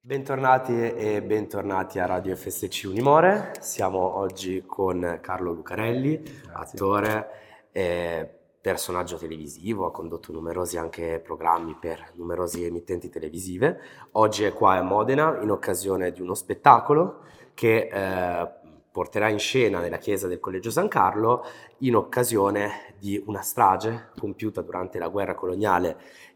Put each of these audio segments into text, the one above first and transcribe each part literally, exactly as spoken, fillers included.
Bentornati e bentornati a Radio F S C Unimore. Siamo oggi con Carlo Lucarelli, Grazie. attore e personaggio televisivo, ha condotto numerosi anche programmi per numerose emittenti televisive. Oggi è qua a Modena in occasione di uno spettacolo che eh, porterà in scena nella chiesa del Collegio San Carlo in occasione di una strage compiuta durante la guerra coloniale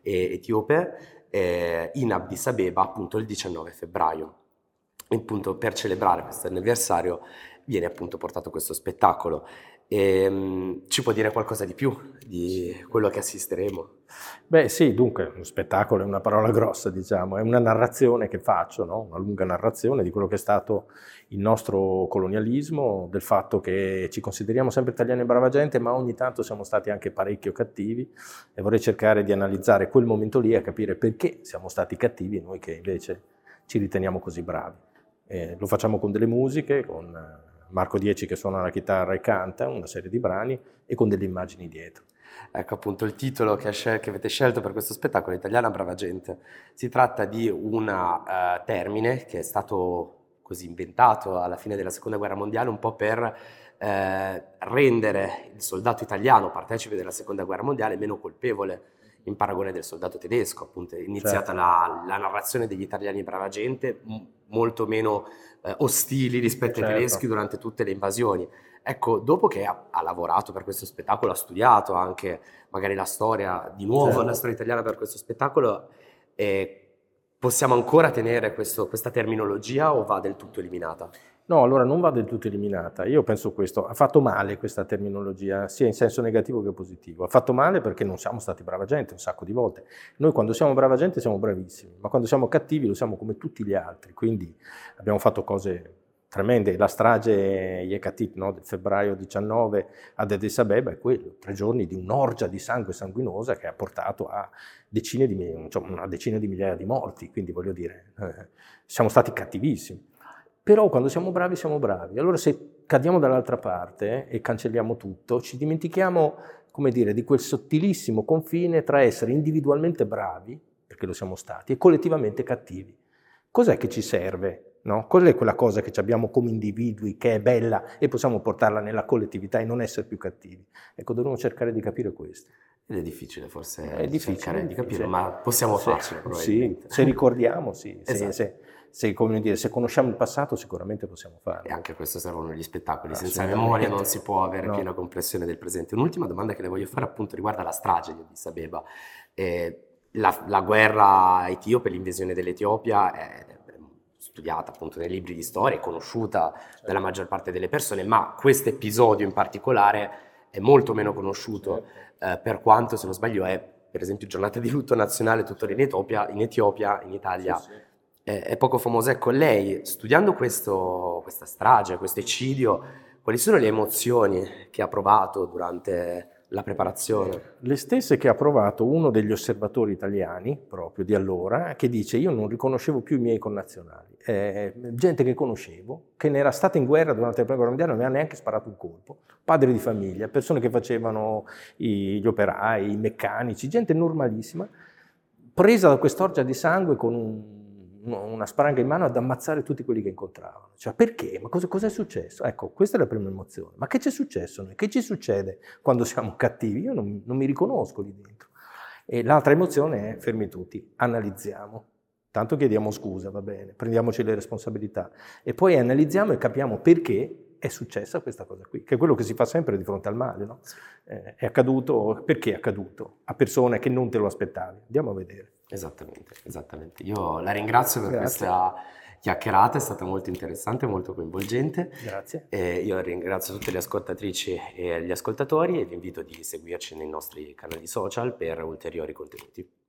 etiope eh, in Addis Abeba, appunto il diciannove febbraio. E appunto per celebrare questo anniversario viene appunto portato questo spettacolo. E, um, ci può dire qualcosa di più di quello che assisteremo? Beh sì, dunque, uno spettacolo è una parola grossa, diciamo, è una narrazione che faccio, no? Una lunga narrazione di quello che è stato il nostro colonialismo, del fatto che ci consideriamo sempre italiani e brava gente, ma ogni tanto siamo stati anche parecchio cattivi e vorrei cercare di analizzare quel momento lì e capire perché siamo stati cattivi noi che invece ci riteniamo così bravi. Eh, lo facciamo con delle musiche, con Marco Dieci che suona la chitarra e canta una serie di brani e con delle immagini dietro. Ecco appunto il titolo che, scel- che avete scelto per questo spettacolo, Italiana Brava Gente. Si tratta di un uh, termine che è stato così inventato alla fine della Seconda Guerra Mondiale un po' per eh, rendere il soldato italiano partecipe della Seconda Guerra Mondiale meno colpevole in paragone del soldato tedesco. Appunto è iniziata certo. la, la narrazione degli italiani brava gente m- molto meno eh, ostili rispetto certo. ai tedeschi durante tutte le invasioni. Ecco, dopo che ha, ha lavorato per questo spettacolo, ha studiato anche magari la storia, di nuovo certo. la storia italiana per questo spettacolo, eh, possiamo ancora tenere questo, questa terminologia o va del tutto eliminata? No, allora non va del tutto eliminata. Io penso questo, ha fatto male questa terminologia, sia in senso negativo che positivo. Ha fatto male perché non siamo stati brava gente un sacco di volte. Noi quando siamo brava gente siamo bravissimi, ma quando siamo cattivi lo siamo come tutti gli altri. Quindi abbiamo fatto cose tremende. La strage Yekatit, no, del febbraio diciannove ad Addis Abeba è quello, tre giorni di un'orgia di sangue sanguinosa che ha portato a decine di, cioè una decina di migliaia di morti. Quindi voglio dire, eh, siamo stati cattivissimi. Però quando siamo bravi siamo bravi. Allora se cadiamo dall'altra parte e cancelliamo tutto, ci dimentichiamo, come dire, di quel sottilissimo confine tra essere individualmente bravi, perché lo siamo stati, e collettivamente cattivi. Cos'è che ci serve? No? Qual è quella cosa che abbiamo come individui, che è bella e possiamo portarla nella collettività e non essere più cattivi? Ecco, dovremmo cercare di capire questo. Ed è difficile forse è difficile, cercare è di capire, difficile. ma possiamo se, farcela probabilmente. Sì, se ricordiamo, sì. Esatto. Se, se, se, come dire, se conosciamo il passato sicuramente possiamo farlo. E anche questo servono gli spettacoli, senza memoria non si può avere no. piena comprensione del presente. Un'ultima domanda che le voglio fare appunto riguarda la strage di Addis Abeba. Eh, la, la guerra etiope, l'invasione dell'Etiopia è studiata appunto nei libri di storia, è conosciuta certo. dalla maggior parte delle persone, ma questo episodio in particolare è molto meno conosciuto, certo. eh, per quanto, se non sbaglio, è per esempio giornata di lutto nazionale tuttora in Etiopia, in, Etiopia, in Italia. Sì, sì. È, è poco famosa. Ecco, lei, studiando questo, questa strage, questo eccidio, quali sono le emozioni che ha provato durante la preparazione? Le stesse che ha provato uno degli osservatori italiani, proprio di allora, che dice: io non riconoscevo più i miei connazionali, eh, gente che conoscevo, che ne era stata in guerra durante la prima guerra mondiale, non mi ha neanche sparato un colpo, padri di famiglia, persone che facevano i, gli operai, i meccanici, gente normalissima, presa da quest'orgia di sangue con un una spranga in mano ad ammazzare tutti quelli che incontravano. Cioè, perché? Ma cosa, cosa è successo? Ecco, questa è la prima emozione. Ma che c'è successo? Che ci succede quando siamo cattivi? Io non, non mi riconosco lì dentro. E l'altra emozione è, fermi tutti, analizziamo. Tanto chiediamo scusa, va bene, prendiamoci le responsabilità. E poi analizziamo e capiamo perché è successa questa cosa qui, che è quello che si fa sempre di fronte al male, no? Eh, è accaduto, perché è accaduto? A persone che non te lo aspettavi. Andiamo a vedere. Esattamente, esattamente. Io la ringrazio per Grazie. questa chiacchierata, è stata molto interessante, molto coinvolgente. Grazie. E io ringrazio tutte le ascoltatrici e gli ascoltatori e vi invito di seguirci nei nostri canali social per ulteriori contenuti.